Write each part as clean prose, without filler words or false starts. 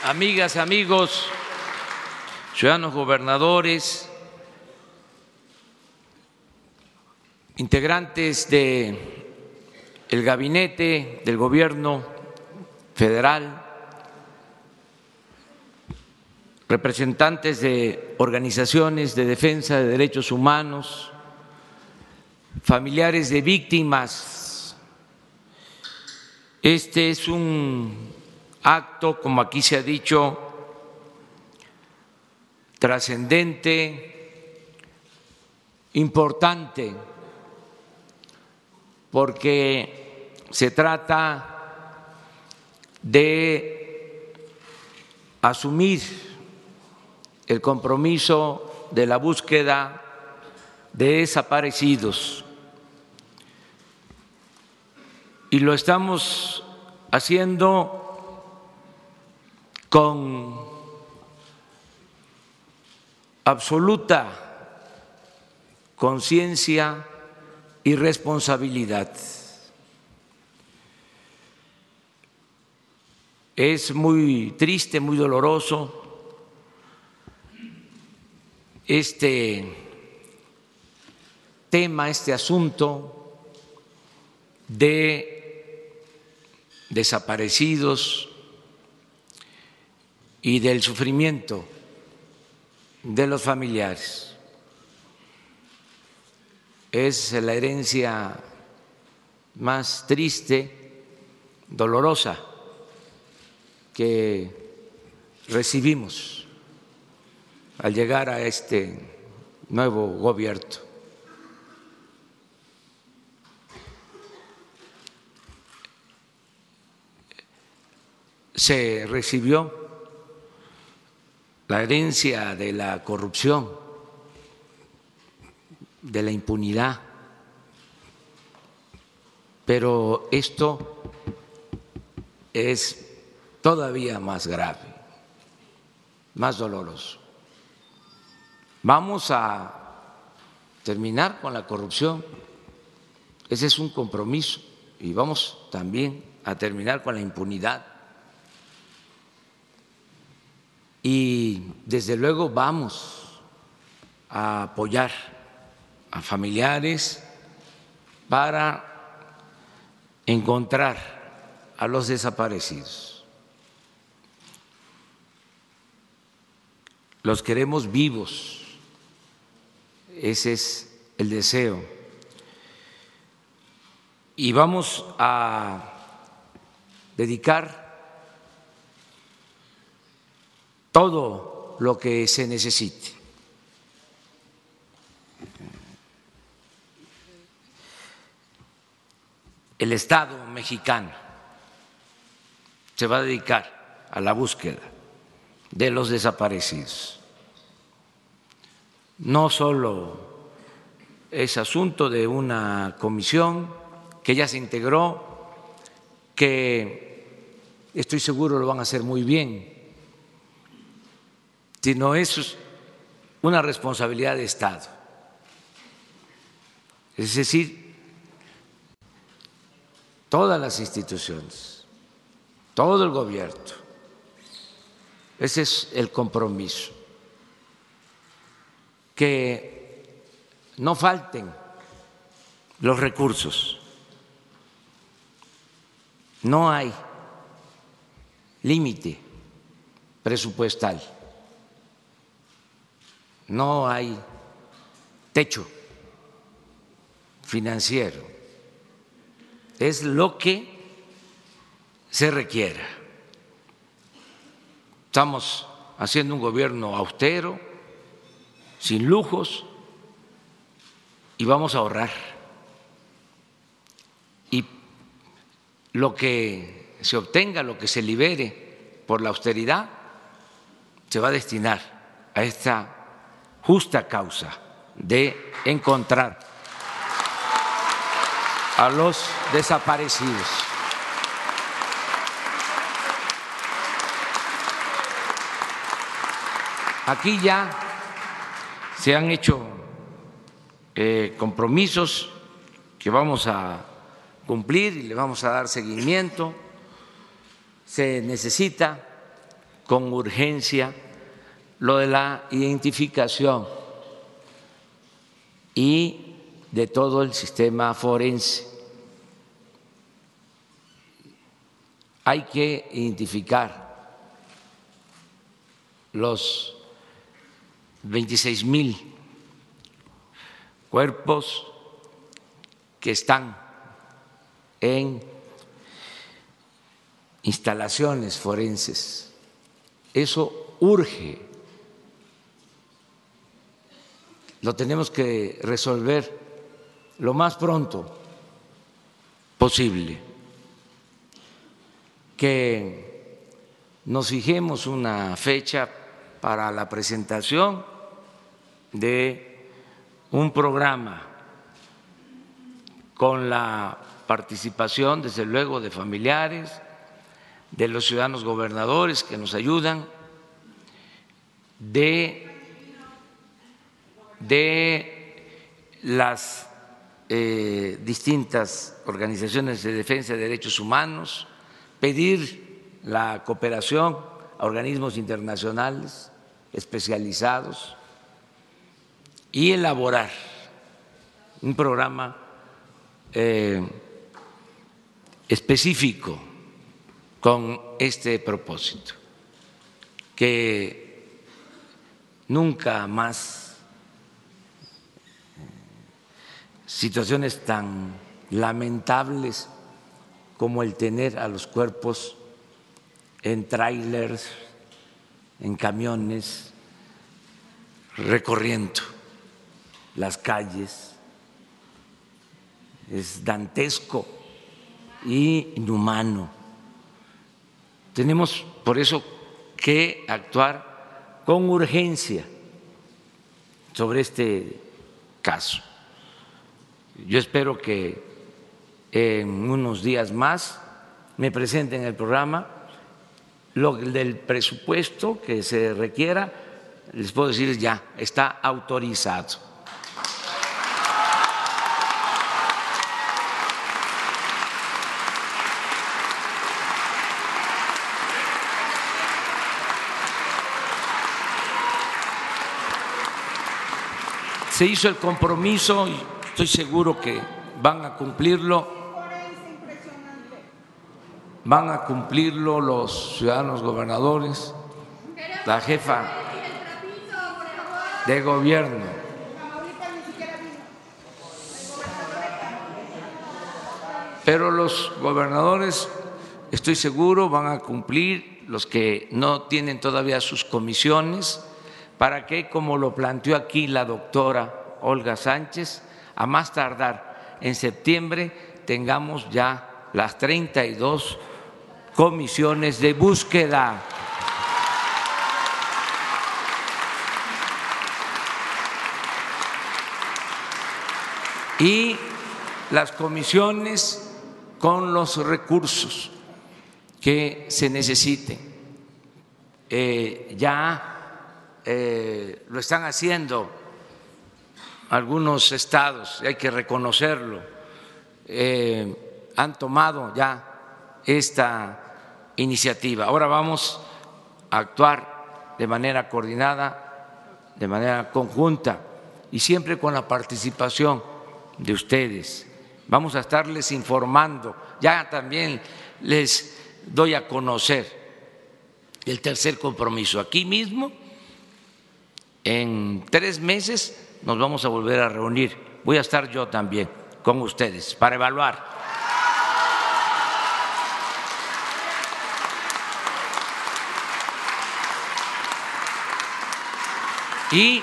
amigas, amigos, ciudadanos gobernadores, integrantes del gabinete del gobierno federal, representantes de organizaciones de defensa de derechos humanos, familiares de víctimas. Este es un acto, como aquí se ha dicho, trascendente, importante, porque se trata de asumir el compromiso de la búsqueda de desaparecidos. Y lo estamos haciendo con absoluta conciencia y responsabilidad. Es muy triste, muy doloroso este tema, este asunto de desaparecidos y del sufrimiento de los familiares. Es la herencia más triste, dolorosa que recibimos al llegar a este nuevo gobierno. Se recibió la herencia de la corrupción, de la impunidad, pero esto es todavía más grave, más doloroso. Vamos a terminar con la corrupción, ese es un compromiso, y vamos también a terminar con la impunidad. Y desde luego vamos a apoyar a familiares para encontrar a los desaparecidos. Los queremos vivos, ese es el deseo. Y vamos a dedicar todo lo que se necesite. El Estado mexicano se va a dedicar a la búsqueda de los desaparecidos. No solo es asunto de una comisión que ya se integró, que estoy seguro lo van a hacer muy bien, sino es una responsabilidad de Estado. Es decir, todas las instituciones, todo el gobierno, ese es el compromiso, que no falten los recursos, no hay límite presupuestal, no hay techo financiero, es lo que se requiera. Estamos haciendo un gobierno austero, sin lujos, y vamos a ahorrar. Y lo que se obtenga, lo que se libere por la austeridad, se va a destinar a esta justa causa de encontrar a los desaparecidos. Aquí ya se han hecho compromisos que vamos a cumplir y le vamos a dar seguimiento. Se necesita con urgencia lo de la identificación y de todo el sistema forense. Hay que identificar los 26,000 cuerpos que están en instalaciones forenses. Eso urge. Lo tenemos que resolver lo más pronto posible. Que nos fijemos una fecha para la presentación de un programa con la participación, desde luego, de familiares, de los ciudadanos gobernadores que nos ayudan, de las distintas organizaciones de defensa de derechos humanos, pedir la cooperación a organismos internacionales especializados y elaborar un programa específico con este propósito, que nunca más situaciones tan lamentables como el tener a los cuerpos en tráilers, en camiones, recorriendo las calles. Es dantesco y inhumano. Tenemos por eso que actuar con urgencia sobre este caso. Yo espero que en unos días más me presenten el programa. Lo del presupuesto que se requiera, les puedo decir, ya está autorizado. Se hizo el compromiso y estoy seguro que van a cumplirlo. Van a cumplirlo los ciudadanos gobernadores, la jefa de gobierno. Pero los gobernadores, estoy seguro, van a cumplir, los que no tienen todavía sus comisiones, para que, como lo planteó aquí la doctora Olga Sánchez, a más tardar en septiembre tengamos ya las 32 comisiones de búsqueda. Y las comisiones con los recursos que se necesiten. Ya lo están haciendo algunos estados, hay que reconocerlo, han tomado ya esta iniciativa. Ahora vamos a actuar de manera coordinada, de manera conjunta y siempre con la participación de ustedes. Vamos a estarles informando. Ya también les doy a conocer el tercer compromiso. Aquí mismo, en 3 meses, nos vamos a volver a reunir. Voy a estar yo también con ustedes para evaluar. Y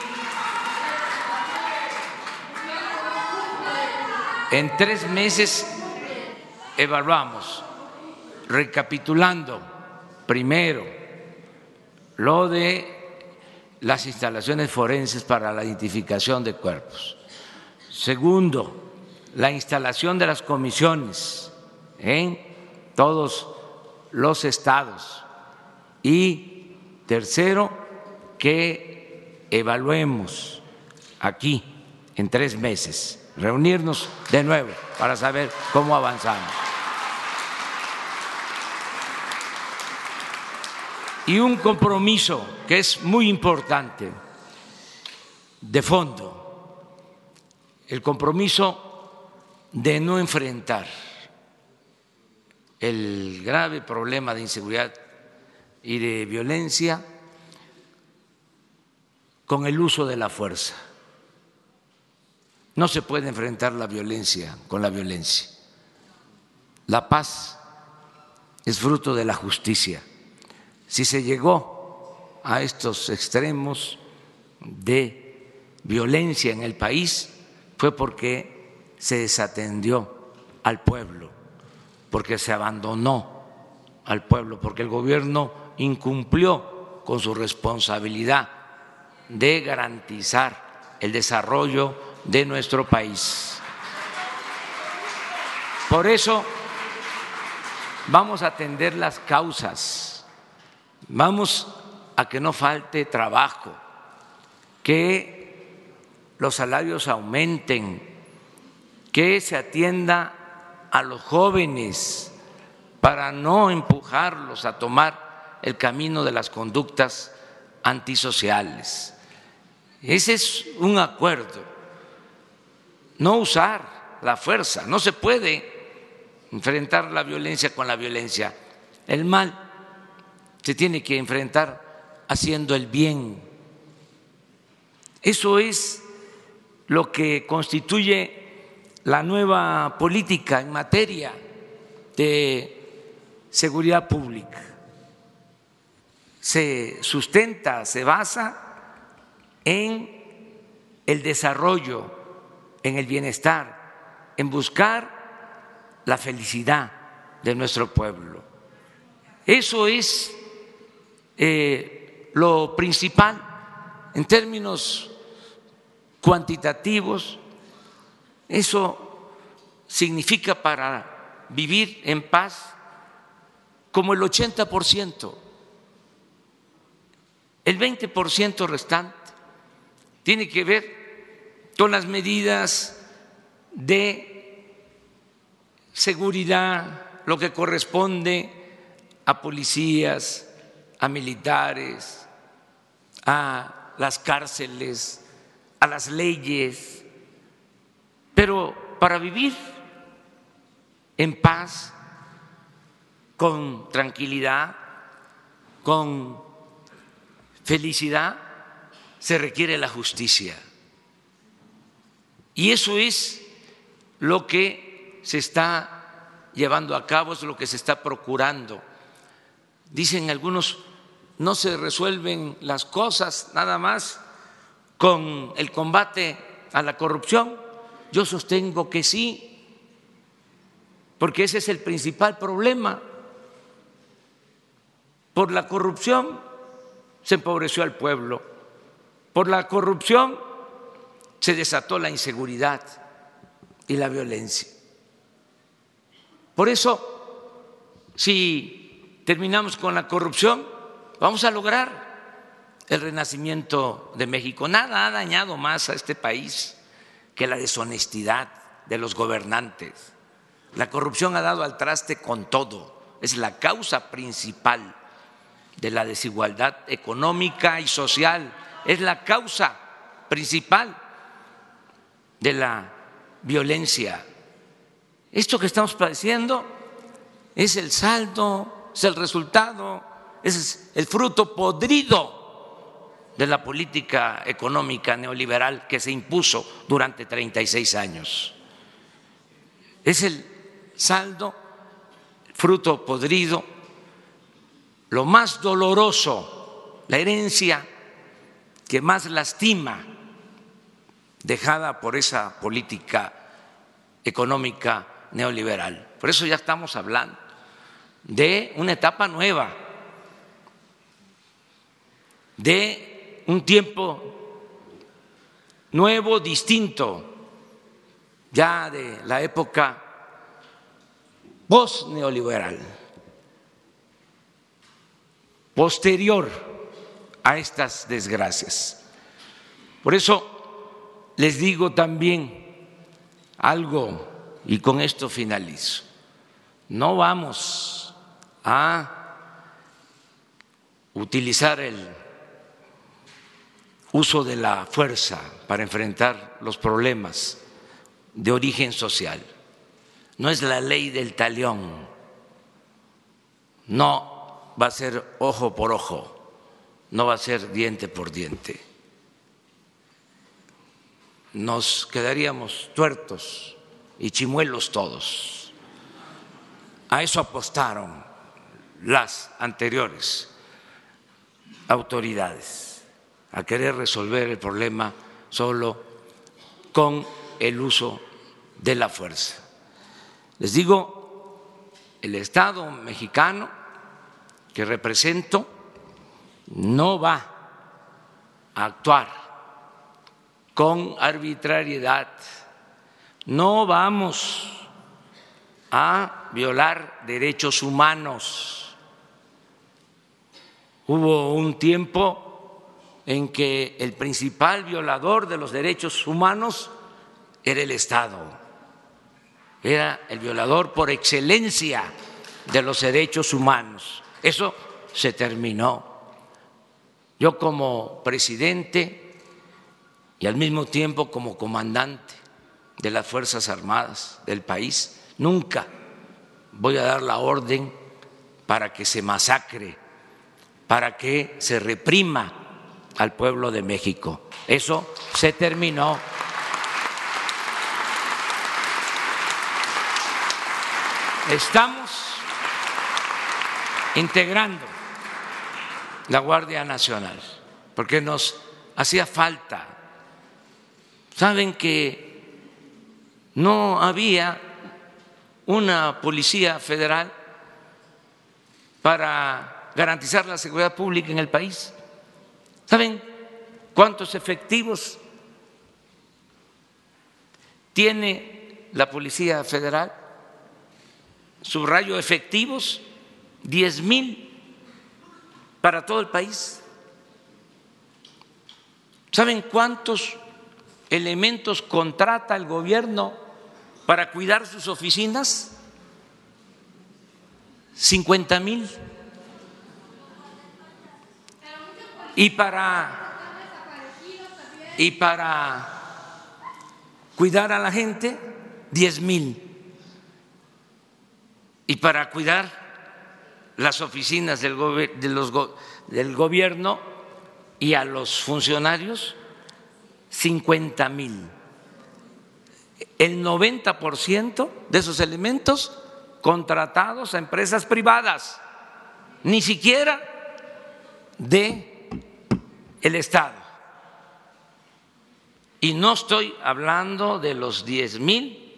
en 3 meses evaluamos, recapitulando primero lo de las instalaciones forenses para la identificación de cuerpos. Segundo, la instalación de las comisiones en todos los estados. Y tercero, que evaluemos aquí en 3 meses, reunirnos de nuevo para saber cómo avanzamos. y un compromiso que es muy importante de fondo, el compromiso de no enfrentar el grave problema de inseguridad y de violencia con el uso de la fuerza. No se puede enfrentar la violencia con la violencia. La paz es fruto de la justicia. Si se llegó a estos extremos de violencia en el país fue porque se desatendió al pueblo, porque se abandonó al pueblo, porque el gobierno incumplió con su responsabilidad de garantizar el desarrollo de nuestro país. Por eso vamos a atender las causas, vamos a que no falte trabajo, que los salarios aumenten, que se atienda a los jóvenes para no empujarlos a tomar el camino de las conductas antisociales. Ese es un acuerdo, no usar la fuerza, no se puede enfrentar la violencia con la violencia. El mal se tiene que enfrentar haciendo el bien. Eso es lo que constituye la nueva política en materia de seguridad pública. Se sustenta, se basa en el desarrollo, en el bienestar, en buscar la felicidad de nuestro pueblo. Eso es lo principal en términos cuantitativos. Eso significa para vivir en paz como el 80%. El 20% restante tiene que ver con las medidas de seguridad, lo que corresponde a policías, a militares, a las cárceles, a las leyes, pero para vivir en paz, con tranquilidad, con felicidad, se requiere la justicia. Y eso es lo que se está llevando a cabo, es lo que se está procurando. Dicen algunos, no se resuelven las cosas nada más con el combate a la corrupción. Yo sostengo que sí, porque ese es el principal problema. Por la corrupción se empobreció al pueblo, por la corrupción se desató la inseguridad y la violencia. Por eso, si terminamos con la corrupción, vamos a lograr el renacimiento de México. Nada ha dañado más a este país que la deshonestidad de los gobernantes. La corrupción ha dado al traste con todo, es la causa principal de la desigualdad económica y social, es la causa principal de la violencia. Esto que estamos padeciendo es el saldo, es el resultado, es el fruto podrido de la política económica neoliberal que se impuso durante 36 años. Es el saldo, fruto podrido, lo más doloroso, la herencia que más lastima, dejada por esa política económica neoliberal. Por eso ya estamos hablando de una etapa nueva, de un tiempo nuevo, distinto, ya de la época post-neoliberal, posterior a estas desgracias. Por eso les digo también algo, y con esto finalizo: no vamos a utilizar el uso de la fuerza para enfrentar los problemas de origen social. No es la ley del talión, no va a ser ojo por ojo, no va a ser diente por diente. Nos quedaríamos tuertos y chimuelos todos. A eso apostaron las anteriores autoridades, a querer resolver el problema solo con el uso de la fuerza. Les digo, el Estado mexicano que represento no va a actuar con arbitrariedad, no vamos a violar derechos humanos. Hubo un tiempo en que el principal violador de los derechos humanos era el Estado, era el violador por excelencia de los derechos humanos. Eso se terminó. Yo como presidente y al mismo tiempo como comandante de las Fuerzas Armadas del país, nunca voy a dar la orden para que se masacre, para que se reprima al pueblo de México. Eso se terminó. Estamos integrando la Guardia Nacional porque nos hacía falta. Saben que no había una policía federal para garantizar la seguridad pública en el país. ¿Saben cuántos efectivos tiene la Policía Federal? Subrayo efectivos, 10,000 para todo el país. ¿Saben cuántos elementos contrata el gobierno para cuidar sus oficinas? 50,000. Y para cuidar a la gente, 10,000. Y para cuidar las oficinas del gobierno y a los funcionarios, 50,000. El 90% de esos elementos contratados a empresas privadas, ni siquiera de el Estado. Y no estoy hablando de los 10,000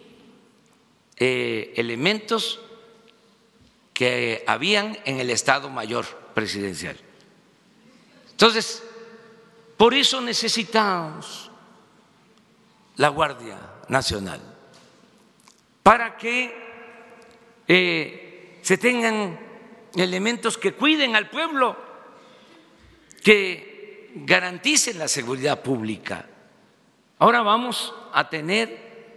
elementos que habían en el Estado Mayor Presidencial. Entonces, por eso necesitamos la Guardia Nacional, para que se tengan elementos que cuiden al pueblo, que garanticen la seguridad pública. Ahora vamos a tener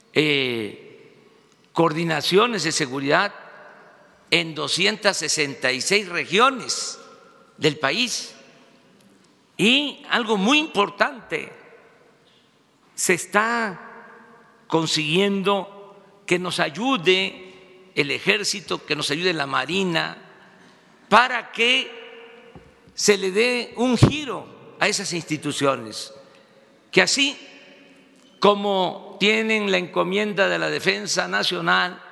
coordinaciones de seguridad en 266 regiones del país. Y algo muy importante, se está consiguiendo que nos ayude el Ejército, que nos ayude la Marina, para que se le dé un giro a esas instituciones, que así como tienen la encomienda de la defensa nacional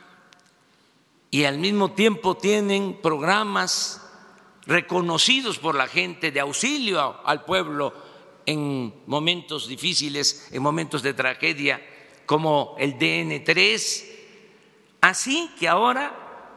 y al mismo tiempo tienen programas reconocidos por la gente de auxilio al pueblo en momentos difíciles, en momentos de tragedia, como el DN3, así que ahora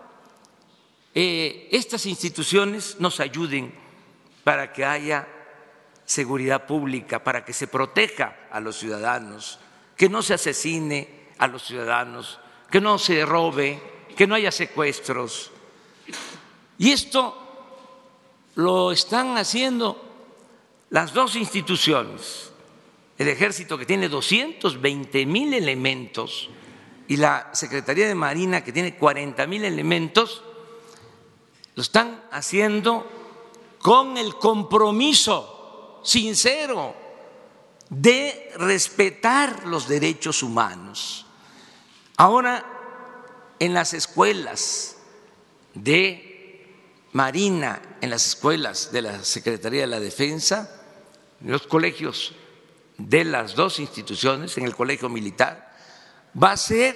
estas instituciones nos ayuden para que haya seguridad pública, para que se proteja a los ciudadanos, que no se asesine a los ciudadanos, que no se robe, que no haya secuestros. Y esto lo están haciendo las dos instituciones, el Ejército, que tiene 220,000 elementos, y la Secretaría de Marina, que tiene 40,000 elementos. Lo están haciendo con el compromiso sincero de respetar los derechos humanos. Ahora, en las escuelas de Marina, en las escuelas de la Secretaría de la Defensa, en los colegios de las dos instituciones, en el Colegio Militar, va a ser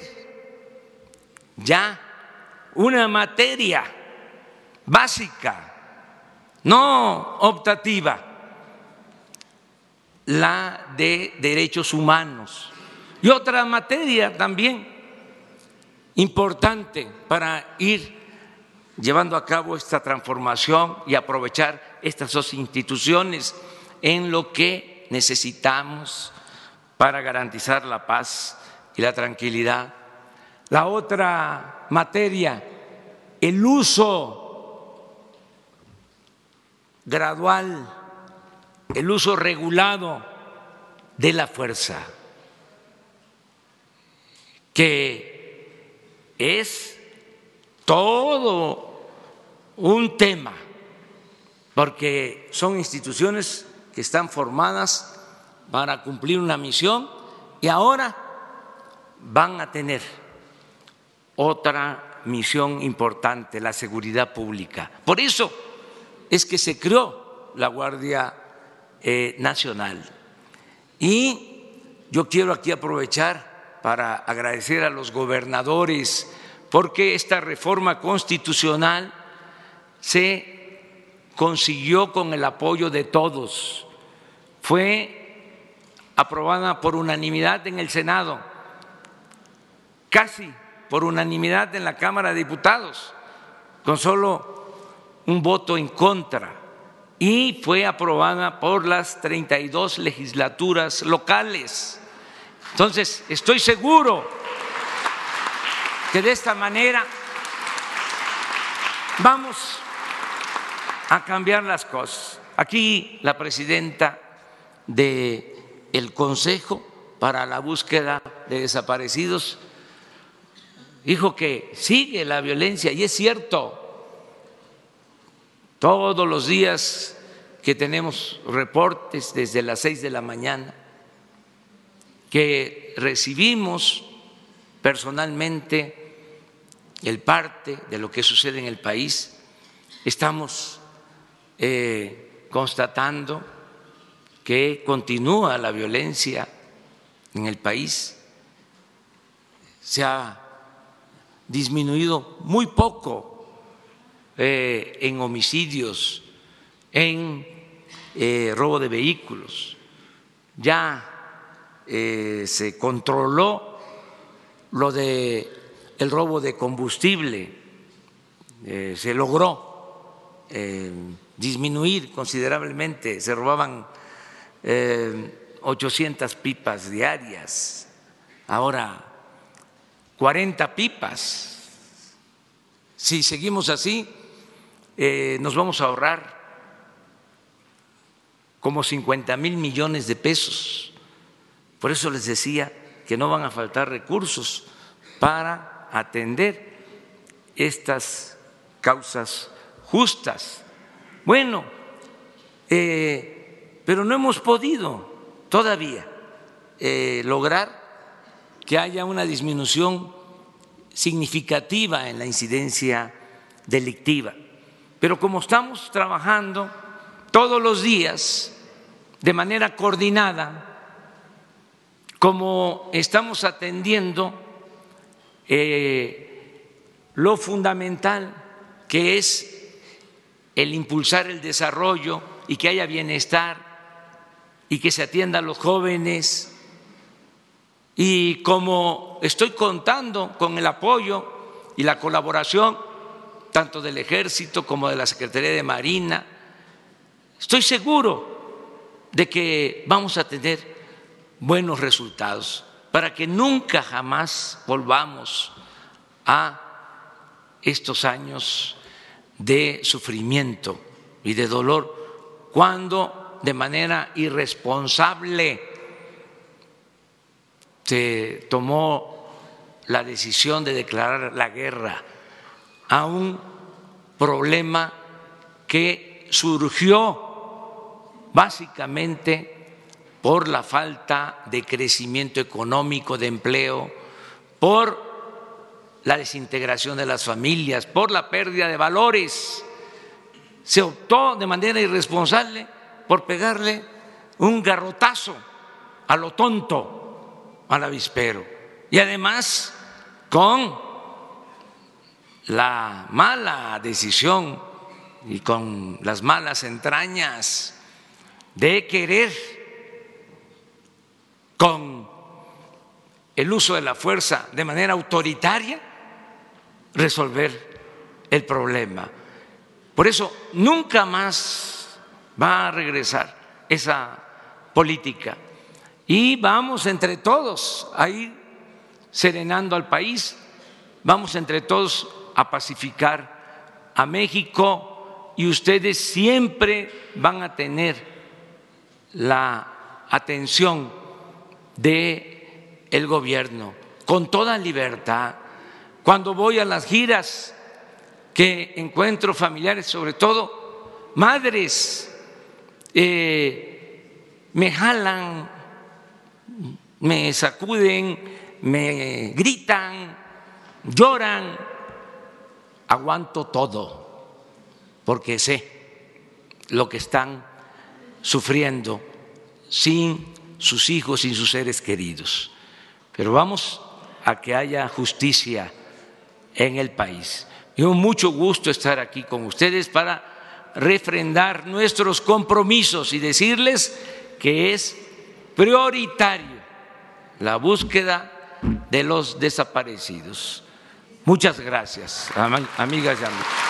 ya una materia básica, no optativa, la de derechos humanos. Y otra materia también importante para ir llevando a cabo esta transformación y aprovechar estas dos instituciones en lo que necesitamos para garantizar la paz y la tranquilidad. La otra materia, el uso gradual, el uso regulado de la fuerza, que es todo un tema, porque son instituciones que están formadas para cumplir una misión y ahora van a tener otra misión importante, la seguridad pública. Por eso es que se creó la Guardia Nacional. Y yo quiero aquí aprovechar para agradecer a los gobernadores, porque esta reforma constitucional se consiguió con el apoyo de todos. Fue aprobada por unanimidad en el Senado, casi por unanimidad en la Cámara de Diputados, con solo un voto en contra, y fue aprobada por las 32 legislaturas locales. Entonces, estoy seguro que de esta manera vamos a cambiar las cosas. Aquí la presidenta del Consejo para la Búsqueda de Desaparecidos dijo que sigue la violencia, y es cierto. Todos los días que tenemos reportes desde las 6 de la mañana, que recibimos personalmente el parte de lo que sucede en el país, estamos constatando que continúa la violencia en el país. Se ha disminuido muy poco en homicidios, en robo de vehículos. Ya se controló lo de el robo de combustible, se logró disminuir considerablemente. Se robaban 800 pipas diarias, ahora 40 pipas. Si seguimos así, nos vamos a ahorrar como 50,000 millones de pesos. Por eso les decía que no van a faltar recursos para atender estas causas justas. Bueno, pero no hemos podido todavía lograr que haya una disminución significativa en la incidencia delictiva. Pero como estamos trabajando todos los días de manera coordinada, como estamos atendiendo lo fundamental, que es el impulsar el desarrollo y que haya bienestar y que se atienda a los jóvenes, y como estoy contando con el apoyo y la colaboración tanto del Ejército como de la Secretaría de Marina, estoy seguro de que vamos a tener buenos resultados para que nunca jamás volvamos a estos años de sufrimiento y de dolor, cuando de manera irresponsable se tomó la decisión de declarar la guerra a un problema que que surgió básicamente por la falta de crecimiento económico, de empleo, por la desintegración de las familias, por la pérdida de valores. Se optó de manera irresponsable por pegarle un garrotazo a lo tonto, al avispero, y además con la mala decisión y con las malas entrañas de querer, con el uso de la fuerza de manera autoritaria, resolver el problema. Por eso nunca más va a regresar esa política y vamos entre todos a ir serenando al país, vamos entre todos a pacificar a México y ustedes siempre van a tener la atención del gobierno con toda libertad. Cuando voy a las giras, que encuentro familiares, sobre todo madres, me jalan, me sacuden, me gritan, lloran, aguanto todo, porque sé lo que están sufriendo sin sus hijos, sin sus seres queridos. Pero vamos a que haya justicia en el país. Me dio mucho gusto estar aquí con ustedes para refrendar nuestros compromisos y decirles que es prioritario la búsqueda de los desaparecidos. Muchas gracias, amigas y amigos.